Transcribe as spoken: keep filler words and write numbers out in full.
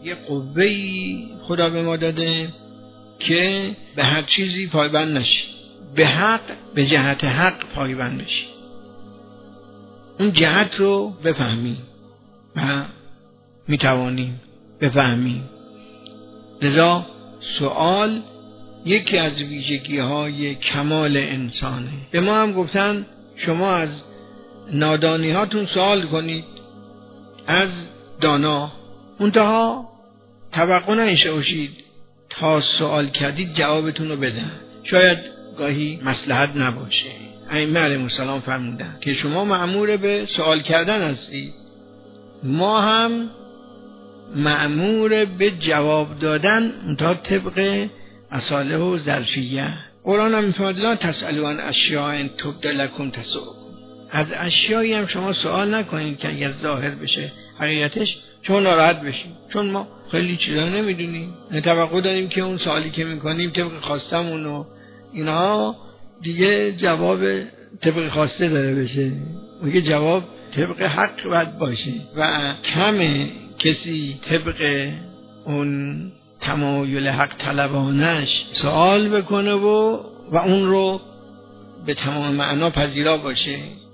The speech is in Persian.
یه قوه‌ای خدا به ما داده که به هر چیزی پایبند نشی، به حق، به جهت حق پایبند بشی، اون جهت رو بفهمی و میتوانیم بفهمیم. لذا سوال یکی از ویژگی های کمال انسانه. به ما هم گفتن شما از نادانی هاتون سوال کنید از دانا، منتها توقع نشه باشید تا سوال کردید جوابتون رو بدن، شاید گاهی مصلحت نباشه. ائمه علیهم السلام فرمودن که شما مأمور به سوال کردن هستید، ما هم مأمور به جواب دادن، منتها طبق اصاله و ظرفیه. قرآن هم میفرماید لا تسألوا عن اشیاء ان تبد لکم تسؤکم، از اشیایی هم شما سوال نکنید که اگر ظاهر بشه حقیقتش شما ناراحت بشید، چون ما خیلی چیزا نمیدونیم، توقع داریم که اون سوالی که میکنیم طبق خواستمون و اینا دیگه جواب طبق خواسته داره بشه، میگه جواب طبق حق باید باشه و کمه کسی طبق اون تمایل حق طلبانش سوال بکنه و و اون رو به تمام معنا پذیرا باشه.